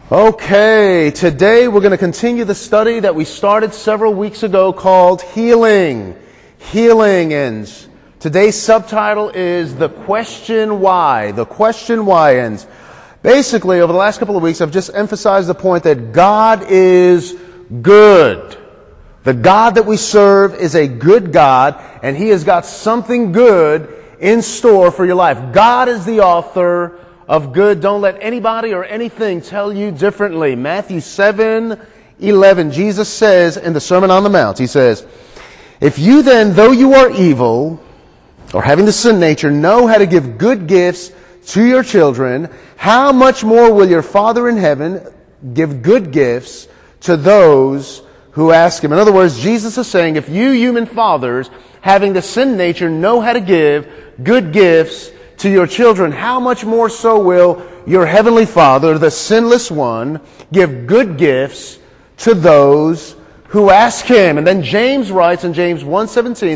Okay, today we're going to continue the study that we started several weeks ago called Healing. And today's subtitle is The Question Why. The Question Why. And basically, over the last couple of weeks, I've just emphasized the point that God is good. The God that we serve is a good God, and He has got something good in store for your life. God is the author of good. Don't let anybody or anything tell you differently. Matthew 7:11, Jesus says in the Sermon on the Mount, He says, "If you then, though you are evil, or having the sin nature, know how to give good gifts to your children, how much more will your Father in heaven give good gifts to those who ask Him?" In other words, Jesus is saying, if you human fathers, having the sin nature, know how to give good gifts to your children, how much more so will your heavenly Father, the sinless one, give good gifts to those who ask Him. And then James writes in James 1:17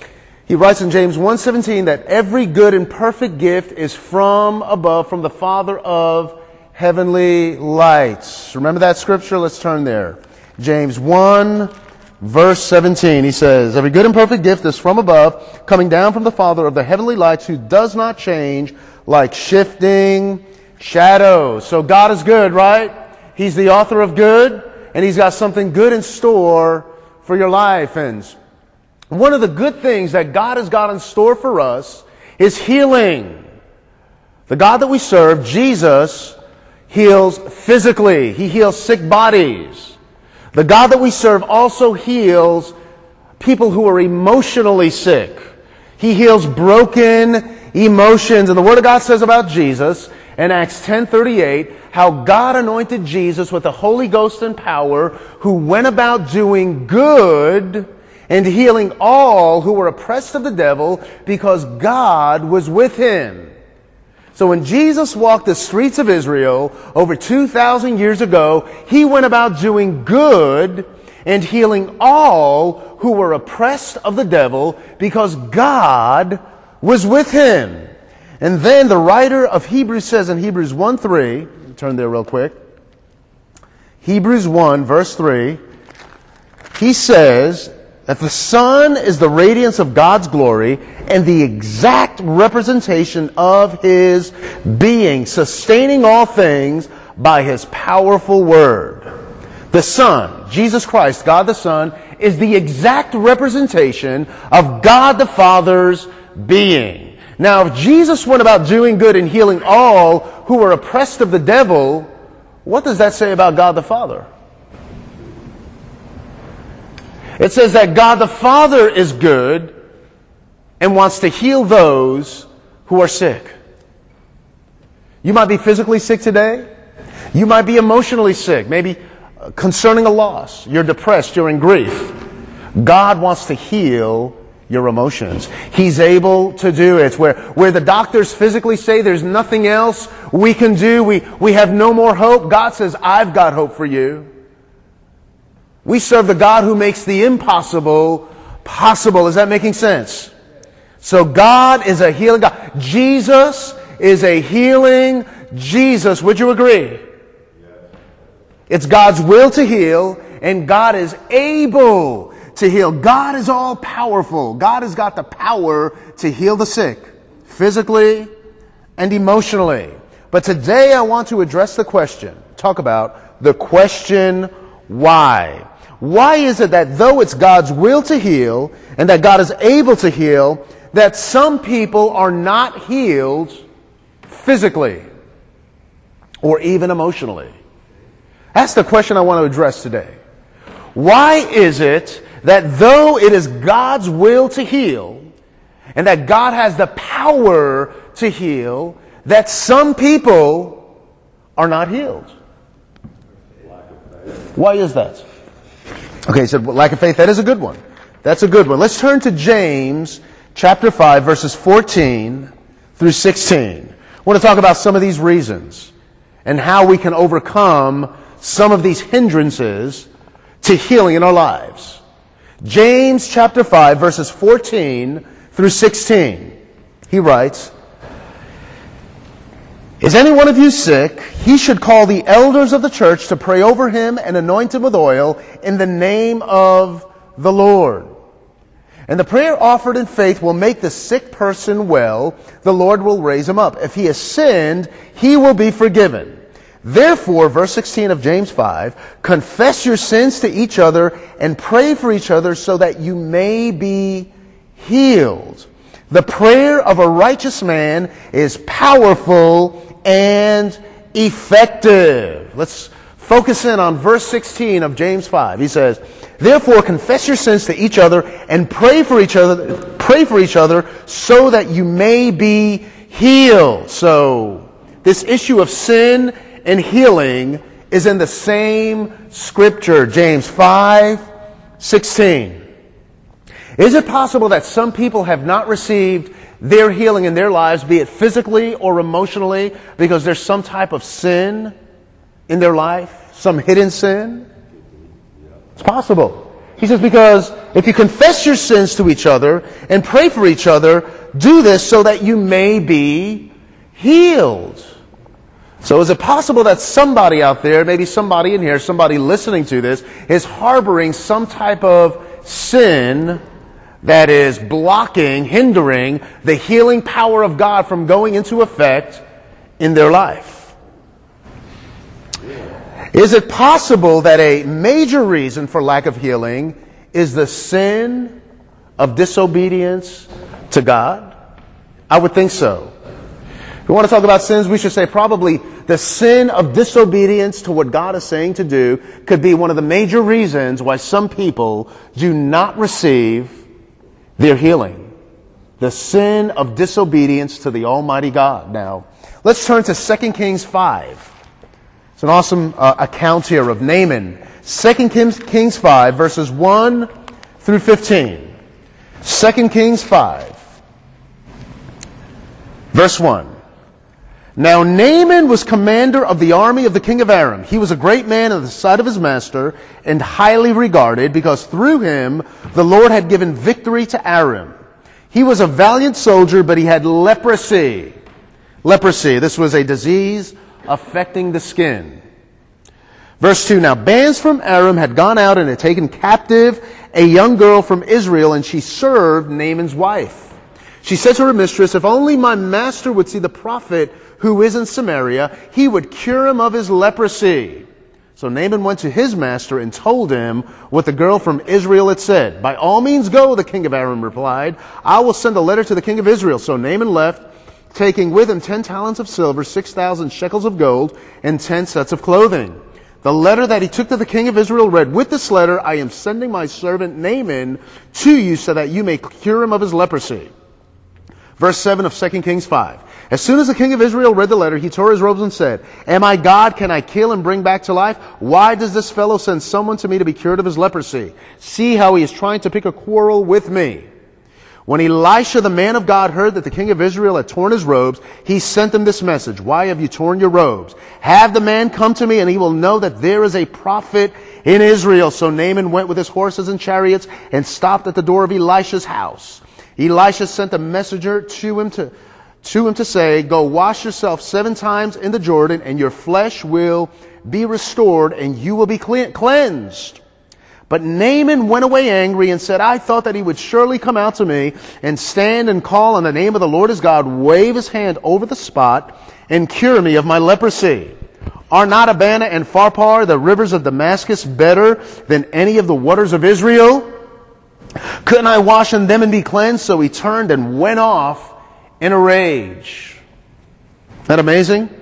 that every good and perfect gift is from above, from the Father of heavenly lights. Remember that scripture? Let's turn there. James 1, verse 17, he says, "Every good and perfect gift is from above, coming down from the Father of the heavenly lights, who does not change like shifting shadows." So God is good, right? He's the author of good, and He's got something good in store for your life. And one of the good things that God has got in store for us is healing. The God that we serve, Jesus, heals physically. He heals sick bodies. The God that we serve also heals people who are emotionally sick. He heals broken emotions. And the Word of God says about Jesus in Acts 10:38, how God anointed Jesus with the Holy Ghost and power, who went about doing good and healing all who were oppressed of the devil, because God was with Him. So when Jesus walked the streets of Israel over 2,000 years ago, He went about doing good and healing all who were oppressed of the devil, because God was with Him. And then the writer of Hebrews says in Hebrews 1:3, turn there real quick, Hebrews 1 verse 3, he says that the Son is the radiance of God's glory and the exact representation of His being, sustaining all things by His powerful word. The Son, Jesus Christ, God the Son, is the exact representation of God the Father's being. Now, if Jesus went about doing good and healing all who were oppressed of the devil, what does that say about God the Father? It says that God the Father is good and wants to heal those who are sick. You might be physically sick today. You might be emotionally sick, maybe concerning a loss. You're depressed, you're in grief. God wants to heal your emotions. He's able to do it. Where the doctors physically say there's nothing else we can do, we have no more hope, God says, I've got hope for you. We serve the God who makes the impossible possible. Is that making sense? So God is a healing God. Jesus is a healing Jesus. Would you agree? It's God's will to heal, and God is able to heal. God is all powerful. God has got the power to heal the sick, physically and emotionally. But today I want to address the question, talk about the question, why? Why is it that though it's God's will to heal, and that God is able to heal, that some people are not healed physically or even emotionally? That's the question I want to address today. Why is it that though it is God's will to heal, and that God has the power to heal, that some people are not healed? Why is that? Okay, so lack of faith, that is a good one. That's a good one. Let's turn to James chapter 5, verses 14 through 16. I want to talk about some of these reasons and how we can overcome some of these hindrances to healing in our lives. James chapter 5, verses 14 through 16. He writes, Is any one of you sick? He should call the elders of the church to pray over him and anoint him with oil in the name of the Lord. And the prayer offered in faith will make the sick person well. The Lord will raise him up. If he has sinned, he will be forgiven. Therefore, verse 16 of James 5, confess your sins to each other and pray for each other so that you may be healed. The prayer of a righteous man is powerful and effective. Let's focus in on verse 16 of James 5. He says, therefore confess your sins to each other and pray for each other so that you may be healed. So this issue of sin and healing is in the same scripture, James 5:16. Is it possible that some people have not received their healing in their lives, be it physically or emotionally, because there's some type of sin in their life, some hidden sin? It's possible. He says, because if you confess your sins to each other and pray for each other, do this so that you may be healed. So is it possible that somebody out there, maybe somebody in here, somebody listening to this, is harboring some type of sin that is blocking, hindering the healing power of God from going into effect in their life? Is it possible that a major reason for lack of healing is the sin of disobedience to God? I would think so. If we want to talk about sins, we should say probably the sin of disobedience to what God is saying to do could be one of the major reasons why some people do not receive their healing. The sin of disobedience to the Almighty God. Now, let's turn to 2 Kings 5. It's an awesome account here of Naaman. 2 Kings 5, verses 1 through 15. 2 Kings 5, verse 1. Now Naaman was commander of the army of the king of Aram. He was a great man in the sight of his master and highly regarded because through him the Lord had given victory to Aram. He was a valiant soldier, but he had leprosy. Leprosy, this was a disease affecting the skin. Verse 2, now bands from Aram had gone out and had taken captive a young girl from Israel, and she served Naaman's wife. She said to her mistress, if only my master would see the prophet who is in Samaria, he would cure him of his leprosy. So Naaman went to his master and told him what the girl from Israel had said. By all means go, the king of Aram replied. I will send a letter to the king of Israel. So Naaman left, taking with him 10 talents of silver, 6,000 shekels of gold, and 10 sets of clothing. The letter that he took to the king of Israel read, with this letter I am sending my servant Naaman to you so that you may cure him of his leprosy. Verse 7 of 2 Kings 5. As soon as the king of Israel read the letter, he tore his robes and said, am I God? Can I kill and bring back to life? Why does this fellow send someone to me to be cured of his leprosy? See how he is trying to pick a quarrel with me. When Elisha, the man of God, heard that the king of Israel had torn his robes, he sent him this message. Why have you torn your robes? Have the man come to me, and he will know that there is a prophet in Israel. So Naaman went with his horses and chariots and stopped at the door of Elisha's house. Elisha sent a messenger to him to say, go wash yourself 7 times in the Jordan, and your flesh will be restored, and you will be cleansed. But Naaman went away angry and said, I thought that he would surely come out to me and stand and call on the name of the Lord his God, wave his hand over the spot, and cure me of my leprosy. Are not Abana and Pharpar, the rivers of Damascus, better than any of the waters of Israel? Couldn't I wash in them and be cleansed? So he turned and went off in a rage. Isn't that amazing?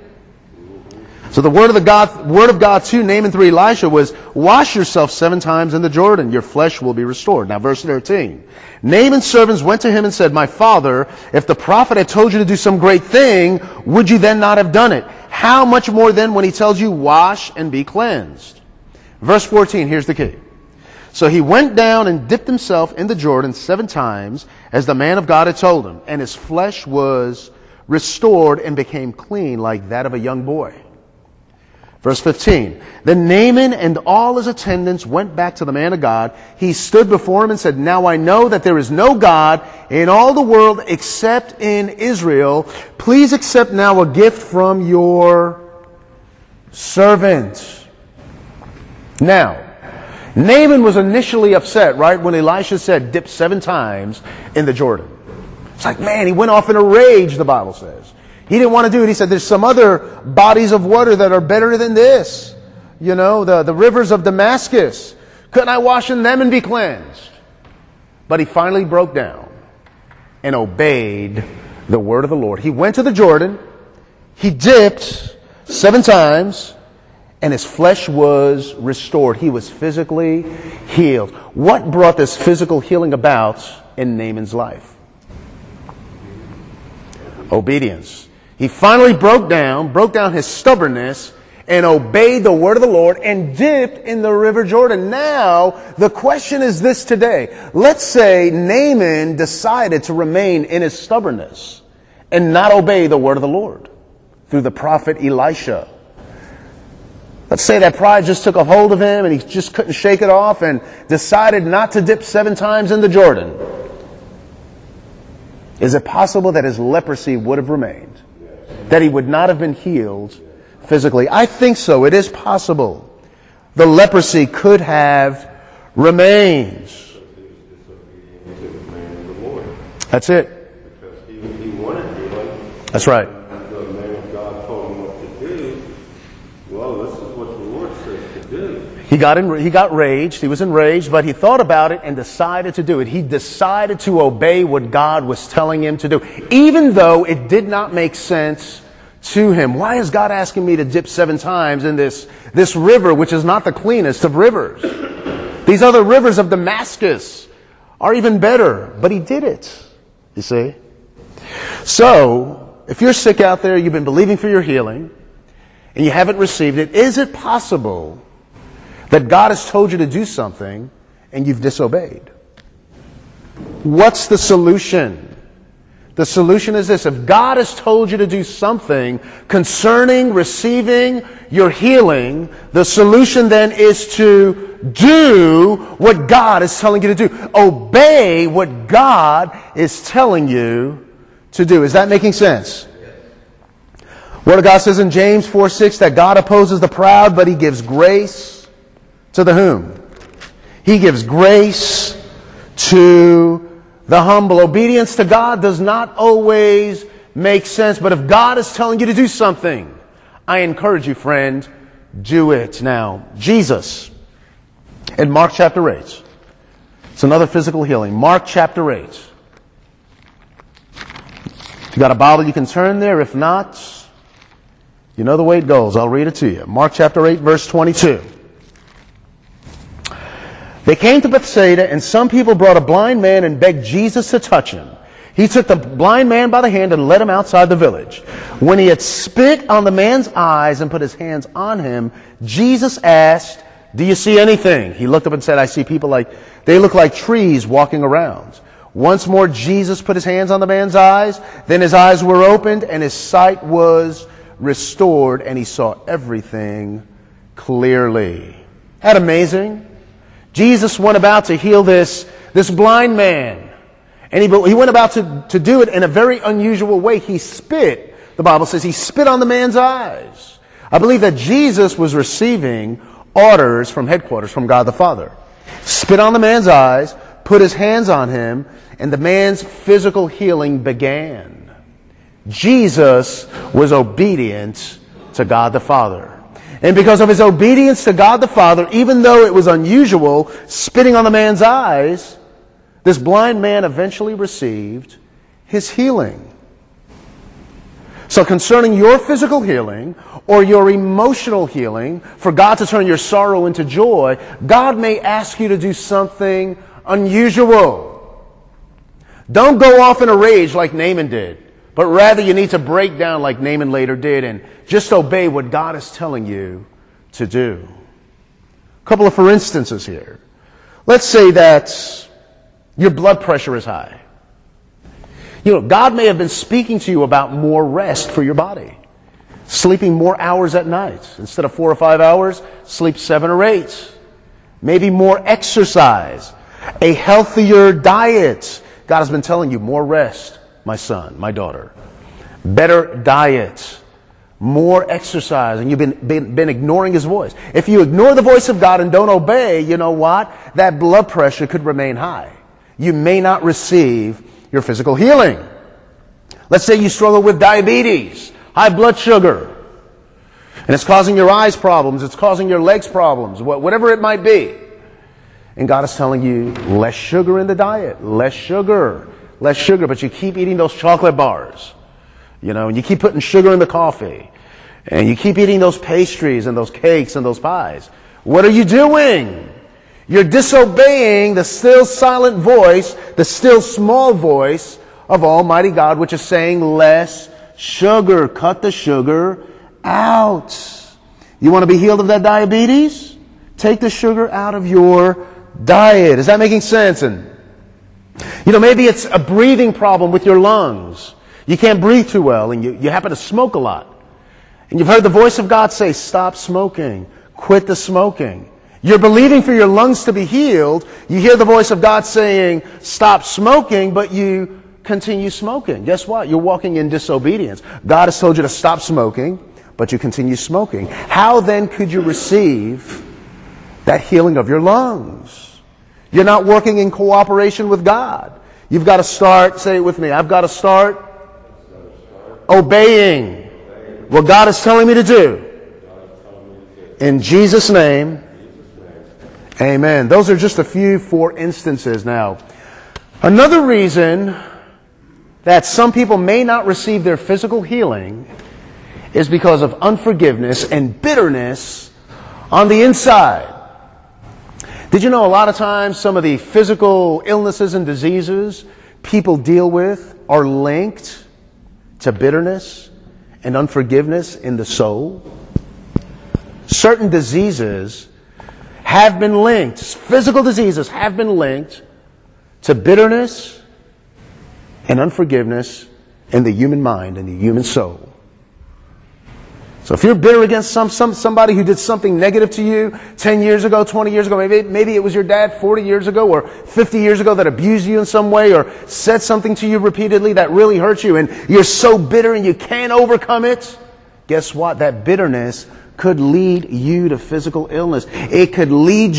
So the word of God to Naaman through Elisha was, wash yourself 7 times in the Jordan, your flesh will be restored. Now verse 13. Naaman's servants went to him and said, my father, if the prophet had told you to do some great thing, would you then not have done it? How much more then when he tells you, wash and be cleansed? Verse 14, here's the key. So he went down and dipped himself in the Jordan 7 times, as the man of God had told him, and his flesh was restored and became clean like that of a young boy. Verse 15. Then Naaman and all his attendants went back to the man of God. He stood before him and said, now I know that there is no God in all the world except in Israel. Please accept now a gift from your servant. Now, Naaman was initially upset, right, when Elisha said, dip 7 times in the Jordan. It's like, man, he went off in a rage, the Bible says. He didn't want to do it. He said, there's some other bodies of water that are better than this. You know, the rivers of Damascus. Couldn't I wash in them and be cleansed? But he finally broke down and obeyed the word of the Lord. He went to the Jordan. He dipped 7 times. And his flesh was restored. He was physically healed. What brought this physical healing about in Naaman's life? Obedience. He finally broke down his stubbornness, and obeyed the word of the Lord and dipped in the river Jordan. Now, the question is this today. Let's say Naaman decided to remain in his stubbornness and not obey the word of the Lord through the prophet Elisha. Let's say that pride just took a hold of him and he just couldn't shake it off and decided not to dip 7 times in the Jordan. Is it possible that his leprosy would have remained? That he would not have been healed physically? I think so. It is possible. The leprosy could have remained. That's it. Because he wanted healing. That's right. The man of God told him what to do. Well, this is what the Lord says to do. He got raged. He was enraged, but he thought about it and decided to do it. He decided to obey what God was telling him to do, even though it did not make sense to him. Why is God asking me to dip 7 times in this river, which is not the cleanest of rivers? These other rivers of Damascus are even better. But he did it, you see. So, if you're sick out there, you've been believing for your healing, and you haven't received it, is it possible that God has told you to do something and you've disobeyed? What's the solution? The solution is this. If God has told you to do something concerning receiving your healing, the solution then is to do what God is telling you to do. Obey what God is telling you to do. Is that making sense? Word of God says in James 4:6 that God opposes the proud, but He gives grace to the whom? He gives grace to the humble. Obedience to God does not always make sense, but if God is telling you to do something, I encourage you, friend, do it. Now, Jesus, in Mark chapter 8, it's another physical healing. Mark chapter 8. If you got a Bible, you can turn there. If not, you know the way it goes. I'll read it to you. Mark chapter 8, verse 22. They came to Bethsaida, and some people brought a blind man and begged Jesus to touch him. He took the blind man by the hand and led him outside the village. When he had spit on the man's eyes and put his hands on him, Jesus asked, "Do you see anything?" He looked up and said, "I see people they look like trees walking around." Once more, Jesus put his hands on the man's eyes. Then his eyes were opened and his sight was restored, and he saw everything clearly. Isn't that amazing? Jesus went about to heal this blind man. And he went about to do it in a very unusual way. He spit. The Bible says he spit on the man's eyes. I believe that Jesus was receiving orders from headquarters, from God the Father. Spit on the man's eyes, put his hands on him, and the man's physical healing began. Jesus was obedient to God the Father. And because of his obedience to God the Father, even though it was unusual, spitting on the man's eyes, this blind man eventually received his healing. So concerning your physical healing or your emotional healing, for God to turn your sorrow into joy, God may ask you to do something unusual. Don't go off in a rage like Naaman did, but rather you need to break down like Naaman later did and just obey what God is telling you to do. A couple of for instances here. Let's say that your blood pressure is high. You know, God may have been speaking to you about more rest for your body. Sleeping more hours at night. Instead of 4 or 5 hours, sleep 7 or 8. Maybe more exercise. A healthier diet. God has been telling you, more rest, my son, my daughter. Better diet. More exercise. And you've been ignoring His voice. If you ignore the voice of God and don't obey, you know what? That blood pressure could remain high. You may not receive your physical healing. Let's say you struggle with diabetes, high blood sugar, and it's causing your eyes problems, it's causing your legs problems, whatever it might be. And God is telling you, less sugar in the diet, less sugar, but you keep eating those chocolate bars, and you keep putting sugar in the coffee, and you keep eating those pastries and those cakes and those pies. What are you doing? You're disobeying the still silent voice, the still small voice of Almighty God, which is saying less sugar. Cut the sugar out. You want to be healed of that diabetes? Take the sugar out of your diet. Is that making sense? And, maybe it's a breathing problem with your lungs. You can't breathe too well and you happen to smoke a lot. And you've heard the voice of God say, stop smoking. Quit the smoking. You're believing for your lungs to be healed. You hear the voice of God saying, stop smoking, but you continue smoking. Guess what? You're walking in disobedience. God has told you to stop smoking, but you continue smoking. How then could you receive that healing of your lungs? You're not working in cooperation with God. You've got to start, say it with me, I've got to start obeying what God is telling me to do. In Jesus' name. Amen. Those are just a few for instances. Now, another reason that some people may not receive their physical healing is because of unforgiveness and bitterness on the inside. Did you know a lot of times some of the physical illnesses and diseases people deal with are linked to bitterness and unforgiveness in the soul? Certain diseases have been linked, physical diseases have been linked to bitterness and unforgiveness in the human mind and the human soul. So if you're bitter against somebody who did something negative to you 10 years ago, 20 years ago, maybe it was your dad 40 years ago or 50 years ago that abused you in some way or said something to you repeatedly that really hurt you, and you're so bitter and you can't overcome it, guess what? That bitterness could lead you to physical illness. It could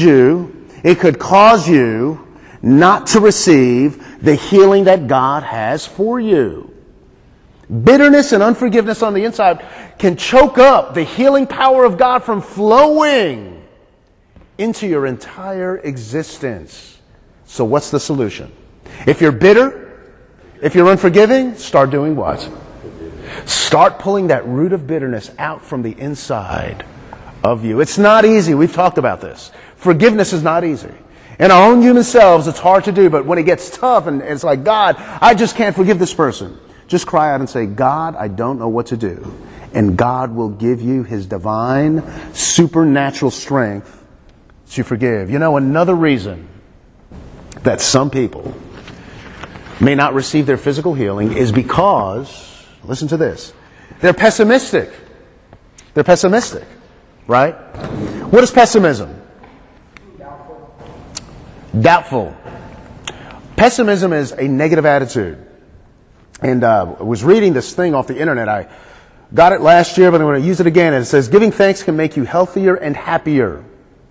cause you not to receive the healing that God has for you. Bitterness and unforgiveness on the inside can choke up the healing power of God from flowing into your entire existence. So what's the solution? If you're bitter, if you're unforgiving, start doing what? Start pulling that root of bitterness out from the inside of you. It's not easy. We've talked about this. Forgiveness is not easy. In our own human selves, it's hard to do, but when it gets tough and it's like, God, I just can't forgive this person, just cry out and say, God, I don't know what to do. And God will give you His divine, supernatural strength to forgive. Another reason that some people may not receive their physical healing is because, listen to this, they're pessimistic. They're pessimistic, right? What is pessimism? Doubtful. Pessimism is a negative attitude. And I was reading this thing off the internet. I got it last year, but I'm going to use it again. And it says, giving thanks can make you healthier and happier.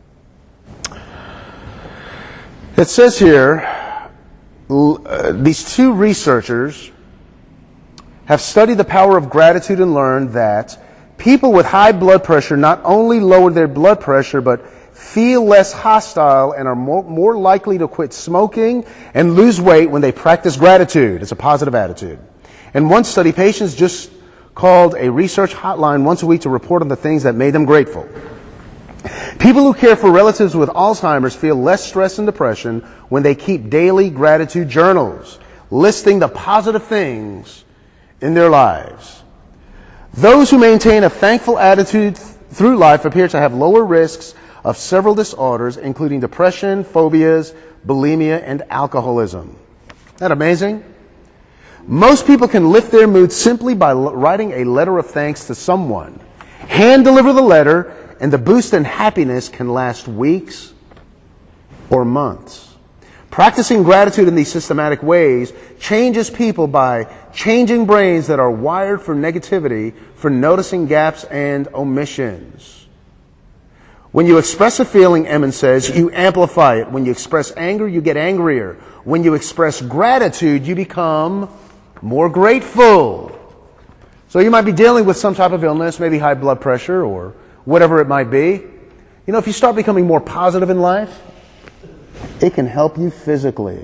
It says here, these two researchers have studied the power of gratitude and learned that people with high blood pressure not only lower their blood pressure, but feel less hostile and are more likely to quit smoking and lose weight when they practice gratitude. It's a positive attitude. In one study, patients just called a research hotline once a week to report on the things that made them grateful. People who care for relatives with Alzheimer's feel less stress and depression when they keep daily gratitude journals, listing the positive things in their lives. Those who maintain a thankful attitude through life appear to have lower risks of several disorders, including depression, phobias, bulimia, and alcoholism. Isn't that amazing? Most people can lift their mood simply by writing a letter of thanks to someone. Hand deliver the letter, and the boost in happiness can last weeks or months. Practicing gratitude in these systematic ways changes people by changing brains that are wired for negativity, for noticing gaps and omissions. When you express a feeling, Emmons says, you amplify it. When you express anger, you get angrier. When you express gratitude, you become more grateful. So you might be dealing with some type of illness, maybe high blood pressure or whatever it might be. You know, if you start becoming more positive in life, it can help you physically.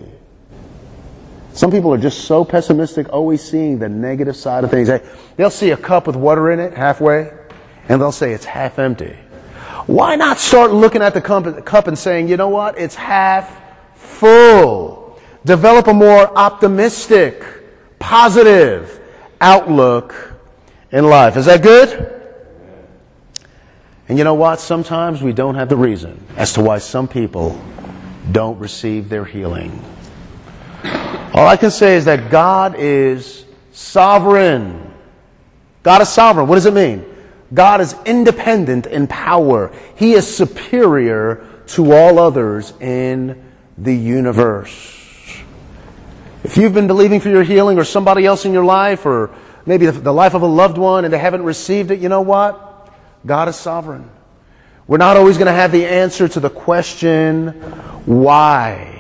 Some people are just so pessimistic, always seeing the negative side of things. They'll see a cup with water in it halfway, and they'll say it's half empty. Why not start looking at the cup and saying, you know what, it's half full. Develop a more optimistic, positive outlook in life. Is that good? And you know what? Sometimes we don't have the reason as to why some people don't receive their healing. All I can say is that God is sovereign. God is sovereign. What does it mean? God is independent in power. He is superior to all others in the universe. If you've been believing for your healing, or somebody else in your life, or maybe the life of a loved one, and they haven't received it, you know what? God is sovereign. We're not always going to have the answer to the question, why?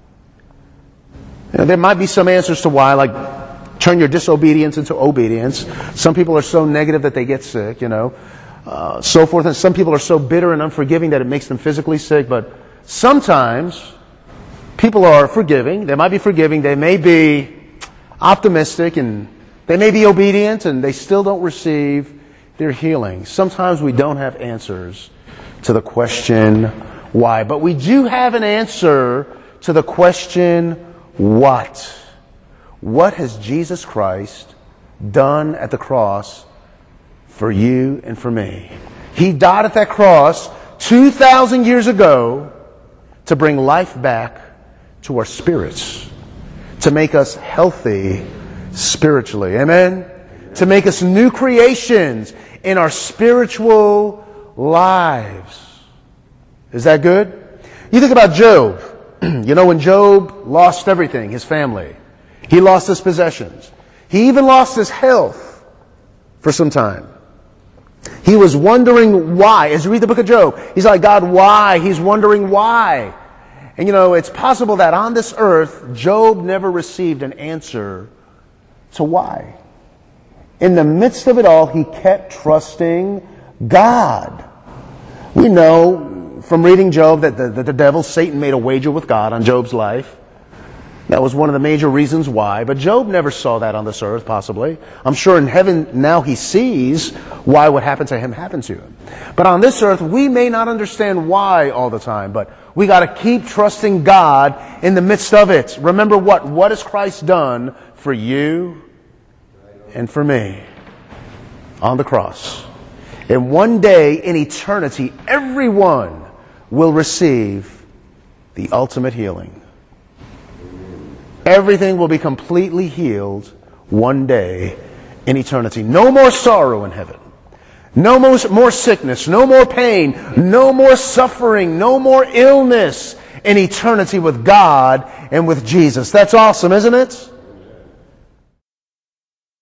You know, there might be some answers to why, like turn your disobedience into obedience. Some people are so negative that they get sick, so forth. And some people are so bitter and unforgiving that it makes them physically sick. But sometimes people are forgiving. They might be forgiving. They may be optimistic, and they may be obedient, and they still don't receive their healing. Sometimes we don't have answers to the question, why? But we do have an answer to the question, what? What has Jesus Christ done at the cross for you and for me? He died at that cross 2,000 years ago to bring life back to our spirits, to make us healthy spiritually. Amen? To make us new creations in our spiritual lives. Is that good? You think about Job. When Job lost everything, his family. He lost his possessions. He even lost his health for some time. He was wondering why. As you read the book of Job, he's like, God, why? He's wondering why. And it's possible that on this earth, Job never received an answer to why. In the midst of it all, he kept trusting God. We know from reading Job that the devil, Satan, made a wager with God on Job's life. That was one of the major reasons why. But Job never saw that on this earth, possibly. I'm sure in heaven now he sees why what happened to him happened to him. But on this earth, we may not understand why all the time. But we got to keep trusting God in the midst of it. Remember what? What has Christ done for you and for me on the cross? And one day in eternity, everyone will receive the ultimate healing. Everything will be completely healed one day in eternity. No more sorrow in heaven. No more sickness. No more pain. No more suffering. No more illness in eternity with God and with Jesus. That's awesome, isn't it?